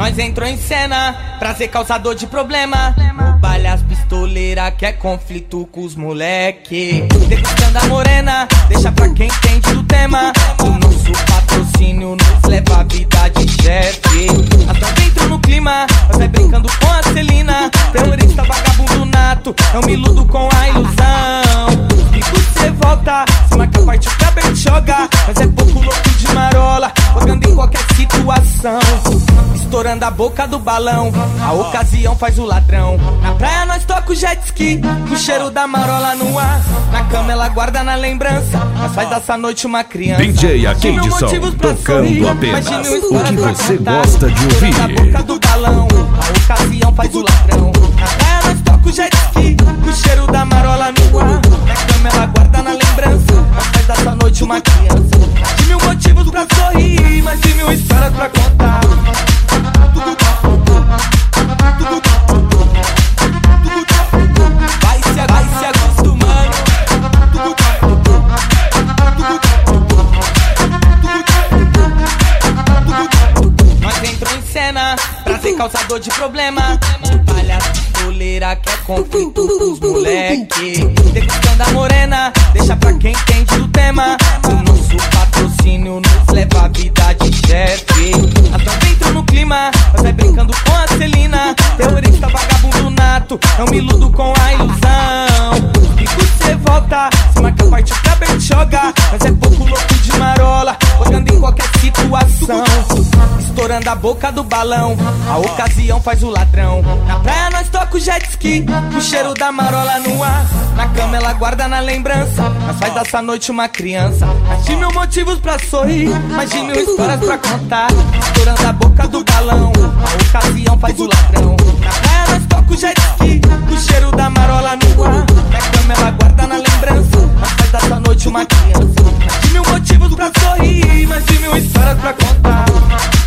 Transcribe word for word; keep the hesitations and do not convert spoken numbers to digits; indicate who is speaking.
Speaker 1: Nós entrou em cena pra ser causador de problema. No baile as pistoleiras quer conflito com os moleque. Degustando a morena, deixa pra quem entende do tema. O nosso patrocínio nos leva a vida de chefe. Nós tão dentro no clima, nós vai brincando com a Celina. Terrorista vagabundo nato, não me iludo com a ilusão. E você volta, se marca a parte pra bem joga. Mas é pouco louco de marola, jogando em qualquer situação. Estourando a boca do balão, a ocasião faz o ladrão. Na praia nós toca o jet ski, com o cheiro da marola no ar. Na cama ela guarda na lembrança, nós faz dessa noite uma criança.
Speaker 2: D J Akendson, tocando apenas o que você gosta de ouvir.
Speaker 1: Estourando a boca do balão, a ocasião faz o ladrão. Na praia nós toca o jet ski, com o cheiro da marola no ar. Na cama ela guarda na lembrança, nós faz dessa noite uma criança. De mil motivos pra sorrir, mas de mil histórias pra contar. Vai se, vai se acostumando. Nós entrou em cena pra ser causador de problema. Palha pistoleira quer conflito com os moleque. Degustando a morena, deixa pra quem entende do tema. O nosso patrocínio nos leva a vida de chefe. Nós tão dentro no clima, nós vai brincando com a Celina. Terrorista vagabundo nato, não me iludo com a ilusão. E você volta, se marca a parte pra bem joga. Mas é pouco louco de marola, jogando em qualquer situação. Estourando a boca do balão, a ocasião faz o ladrão. Na praia nós toca o jet ski, o cheiro da marola no ar. Na cama ela guarda na lembrança, nós faz dessa noite uma criança. Mas de mil motivos pra sorrir, mas de mil histórias pra contar. Estourando a boca do balão, a ocasião faz o ladrão. Na praia nós toca o jet ski, o cheiro da marola no ar. Na cama ela guarda na lembrança, nós faz dessa noite uma criança. Mas de mil motivos pra sorrir, mas de mil histórias pra contar.